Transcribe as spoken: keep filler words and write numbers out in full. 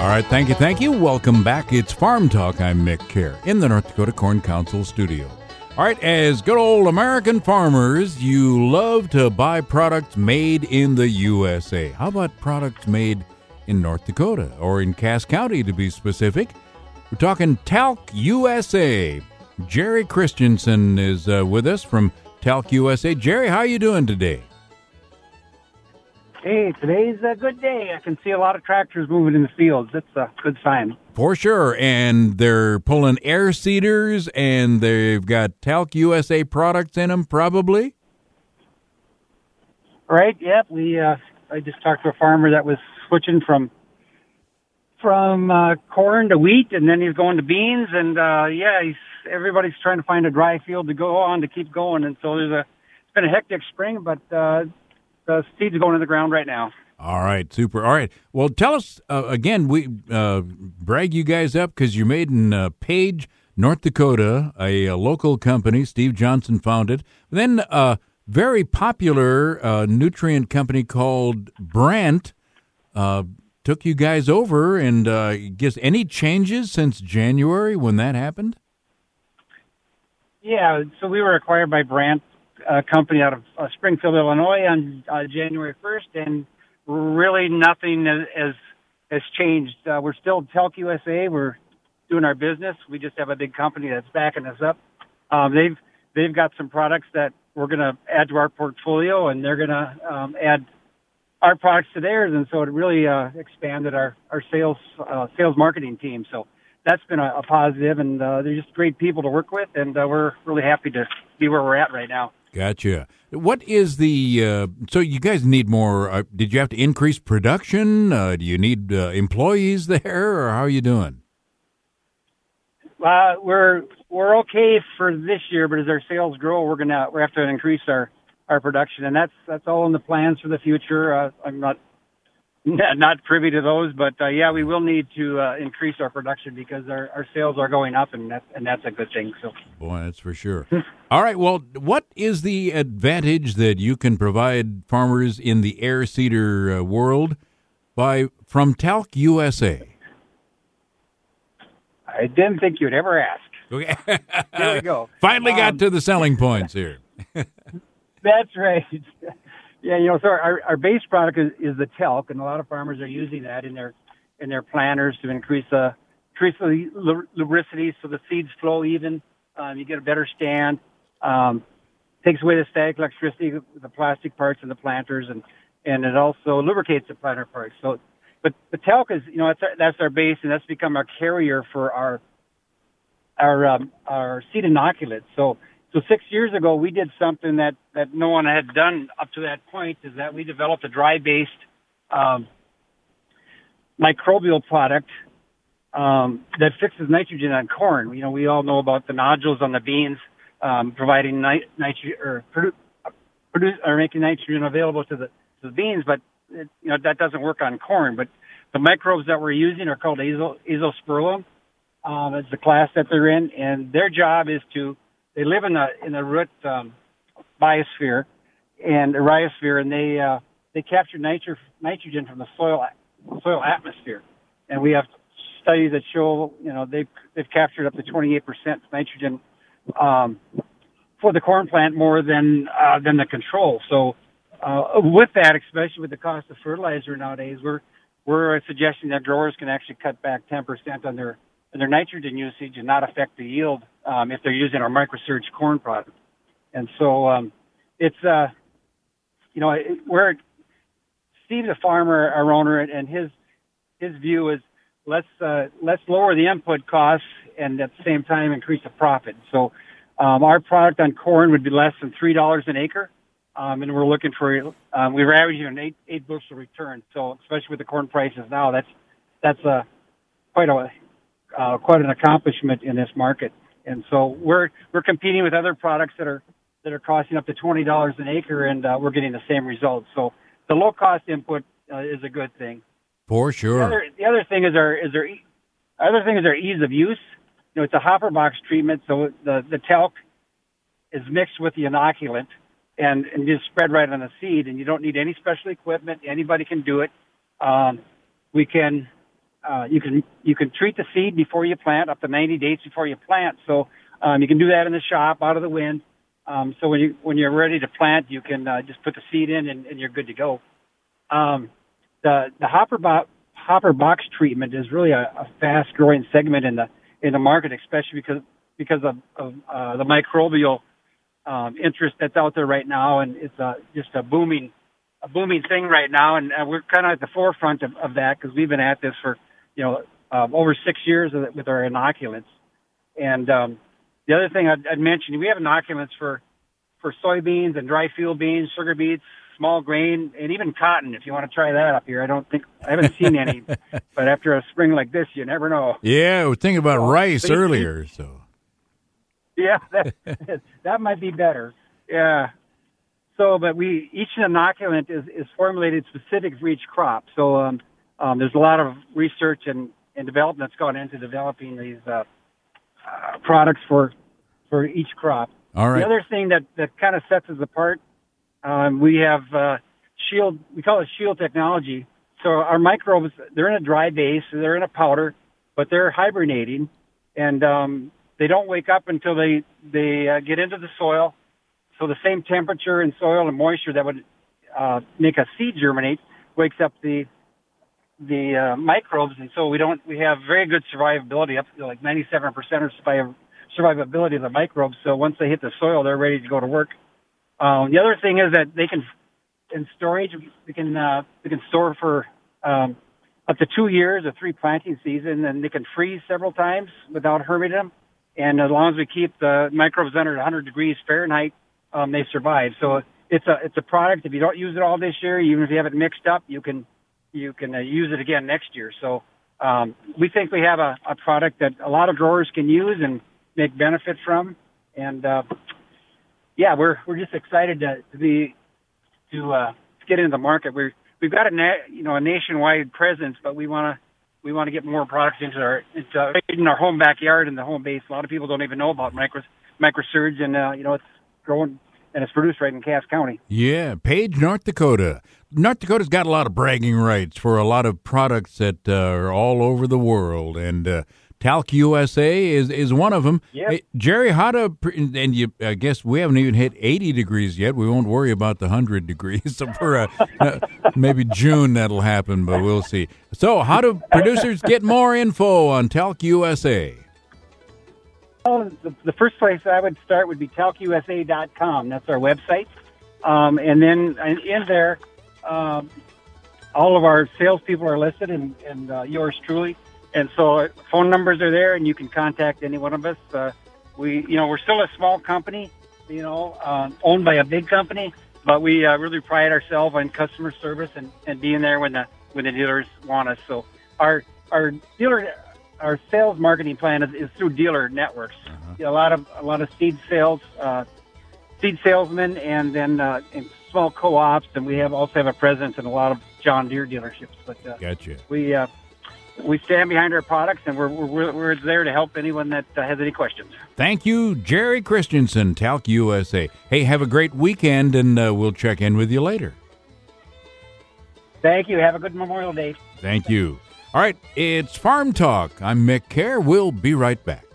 All right, thank you, thank you. Welcome back. It's Farm Talk. I'm Mick Kerr in the North Dakota Corn Council studio. All right, as good old American farmers, you love to buy products made in the U S A. How about products made in North Dakota, or in Cass County to be specific? We're talking Talc U S A. Jerry Christensen is uh, with us from Talc U S A. Jerry, how are you doing today? Hey, today's a good day. I can see a lot of tractors moving in the fields. That's a good sign. For sure. And they're pulling air seeders, and they've got Talc U S A products in them, probably? Right, yep. We, uh, I just talked to a farmer that was switching from from uh, corn to wheat, and then he's going to beans. And, uh, yeah, he's everybody's trying to find a dry field to go on to keep going. And so there's a it's been a hectic spring, but uh, the seeds are going in the ground right now. All right, super. All right. Well, tell us, uh, again, we uh, brag you guys up because you're made in uh, Page, North Dakota, a, a local company. Steve Johnson founded. Then a very popular uh, nutrient company called Brandt uh, took you guys over. And uh, guess any changes since January when that happened? Yeah, so we were acquired by Brandt, a company out of uh, Springfield, Illinois on uh, January first, and really nothing has, has, has changed. Uh, we're still Talc U S A. We're doing our business. We just have a big company that's backing us up. Um, they've they've got some products that we're going to add to our portfolio, and they're going to um, add our products to theirs, and so it really uh, expanded our our sales uh, sales marketing team. So that's been a, a positive, and uh, they're just great people to work with, and uh, we're really happy to be where we're at right now. Gotcha. What is the, uh, so you guys need more, uh, did you have to increase production? Uh, do you need uh, employees there, or how are you doing? Uh, we're, we're okay for this year, but as our sales grow, we're gonna, we have to increase our, our production, and that's, that's all in the plans for the future. Uh, I'm not, not privy to those, but, uh, yeah, we will need to, uh, increase our production because our, our sales are going up, and that's, and that's a good thing. So, boy, that's for sure. All right. Well, what is the advantage that you can provide farmers in the air seeder uh, world by, from Talc U S A? I didn't think you'd ever ask. Okay. There we go. Finally got um, to the selling points here. That's right. Yeah, you know, so our, our base product is, is the Talc, and a lot of farmers are using that in their in their planters to increase the increase the lubricity, so the seeds flow even. Um, you get a better stand. Um, takes away the static electricity, the plastic parts in the planters, and and it also lubricates the planter parts. So, but the Talc is, you know, that's our, that's our base, and that's become our carrier for our our um, our seed inoculate. So. So six years ago, we did something that, that no one had done up to that point, is that we developed a dry-based um, microbial product um, that fixes nitrogen on corn. You know, we all know about the nodules on the beans um, providing nit- nitrogen or produ- produce or making nitrogen available to the to the beans, but it, you know that doesn't work on corn. But the microbes that we're using are called azo- azospirillum. Um, it's the class that they're in, and their job is to They live in the in the root um, biosphere and the rhizosphere, and they uh, they capture nitro, nitrogen from the soil soil atmosphere. And we have studies that show, you know, they've they've captured up to twenty-eight percent nitrogen um, for the corn plant, more than uh, than the control. So uh, with that, especially with the cost of fertilizer nowadays, we're we're suggesting that growers can actually cut back ten percent on their on their nitrogen usage and not affect the yield um, if they're using our microsurge corn product. And so um, it's, uh, you know, it, we're Steve, the farmer, our owner, and his his view is let's uh, let's lower the input costs and at the same time increase the profit. So um, our product on corn would be less than three dollars an acre, um, and we're looking for um, we're averaging an eight eight bushel return. So especially with the corn prices now, that's that's a quite a Uh, quite an accomplishment in this market. And so we're we're competing with other products that are that are costing up to twenty dollars an acre, and uh, we're getting the same results. So the low cost input uh, is a good thing. For sure. The other, the other thing is our is our other thing is our ease of use. You know, it's a hopper box treatment, so the the talc is mixed with the inoculant and and just spread right on the seed, and you don't need any special equipment. Anybody can do it. Um, we can uh, you can you can treat the seed before you plant, up to ninety days before you plant. So um, you can do that in the shop, out of the wind. Um, so when you when you're ready to plant, you can uh, just put the seed in, and, and you're good to go. Um, the the hopper bo- hopper box treatment is really a, a fast growing segment in the in the market, especially because because of, of uh, the microbial um, interest that's out there right now, and it's uh, just a booming a booming thing right now, and uh, we're kind of at the forefront of, of that because we've been at this for you know um, over six years with our inoculants. And um, the other thing I'd, I'd mention, we have inoculants for for soybeans and dry field beans, sugar beets, small grain, and even cotton. If you want to try that up here, I don't think I haven't seen any, but after a spring like this, you never know. Yeah, I was thinking about so, rice earlier, so yeah, that that might be better. Yeah. So, but we each inoculant is, is formulated specific for each crop. So um, um, there's a lot of research and, and development that's gone into developing these uh, uh, products for for each crop. All right. The other thing that, that kind of sets us apart, um, we have uh, shield. We call it shield technology. So our microbes, they're in a dry base, they're in a powder, but they're hibernating, and um, they don't wake up until they they uh, get into the soil. So the same temperature and soil and moisture that would uh, make a seed germinate wakes up the the uh, microbes, and so we don't we have very good survivability, up to like ninety-seven percent of surviv- survivability of the microbes. So once they hit the soil, they're ready to go to work. Um, the other thing is that they can, in storage, we can uh, we can store for um, up to two years or three planting season, and they can freeze several times without harming them. And as long as we keep the microbes under one hundred degrees Fahrenheit, Um, they survive. So it's a it's a product. If you don't use it all this year, even if you have it mixed up, you can you can uh, use it again next year. So um, we think we have a, a product that a lot of growers can use and make benefit from. And uh, yeah, we're we're just excited to, to be to uh, get into the market. We're we've got a na- you know a nationwide presence, but we want to we want to get more products into our into in our home backyard and the home base. A lot of people don't even know about micro microsurge, and uh, you know it's growing, and it's produced right in Cass County. Yeah, Page, North Dakota. North Dakota's got a lot of bragging rights for a lot of products that uh, are all over the world, and uh, Talc U S A is, is one of them. Yep. Hey, Jerry, how to, and you, I guess we haven't even hit eighty degrees yet. We won't worry about the one hundred degrees. So for uh, uh, maybe June that'll happen, but we'll see. So how do producers get more info on Talc U S A? Well, the, the first place I would start would be talc u s a dot com. That's our website. Um, and then in there, um, all of our salespeople are listed, and, and uh, yours truly. And so phone numbers are there, and you can contact any one of us. Uh, we, you know, we're still a small company, you know, uh, owned by a big company, but we uh, really pride ourselves on customer service and, and being there when the when the dealers want us. So our our dealer. Our sales marketing plan is, is through dealer networks. Uh-huh. You know, a lot of a lot of seed sales, uh, seed salesmen, and then uh, and small co-ops, and we have also have a presence in a lot of John Deere dealerships. But uh, gotcha. We uh, we stand behind our products, and we're we're, we're there to help anyone that uh, has any questions. Thank you, Jerry Christensen, Talc U S A. Hey, have a great weekend, and uh, we'll check in with you later. Thank you. Have a good Memorial Day. Thank you. All right, it's Farm Talk. I'm Mick Kerr. We'll be right back.